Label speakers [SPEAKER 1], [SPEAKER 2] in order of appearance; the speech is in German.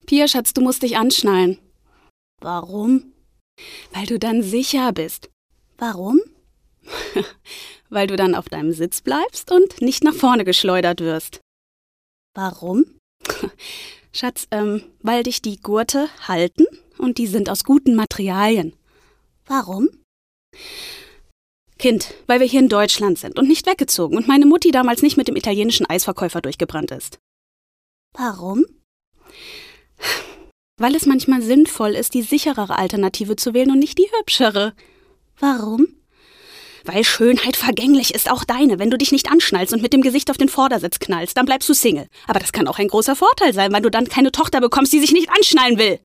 [SPEAKER 1] Pia, Schatz, du musst dich anschnallen.
[SPEAKER 2] Warum?
[SPEAKER 1] Weil du dann sicher bist.
[SPEAKER 2] Warum?
[SPEAKER 1] Weil du dann auf deinem Sitz bleibst und nicht nach vorne geschleudert wirst.
[SPEAKER 2] Warum?
[SPEAKER 1] Schatz, weil dich die Gurte halten und die sind aus guten Materialien.
[SPEAKER 2] Warum?
[SPEAKER 1] Kind, weil wir hier in Deutschland sind und nicht weggezogen und meine Mutti damals nicht mit dem italienischen Eisverkäufer durchgebrannt ist.
[SPEAKER 2] Warum?
[SPEAKER 1] Weil es manchmal sinnvoll ist, die sicherere Alternative zu wählen und nicht die hübschere.
[SPEAKER 2] Warum?
[SPEAKER 1] Weil Schönheit vergänglich ist, auch deine. Wenn du dich nicht anschnallst und mit dem Gesicht auf den Vordersitz knallst, dann bleibst du Single. Aber das kann auch ein großer Vorteil sein, weil du dann keine Tochter bekommst, die sich nicht anschnallen will.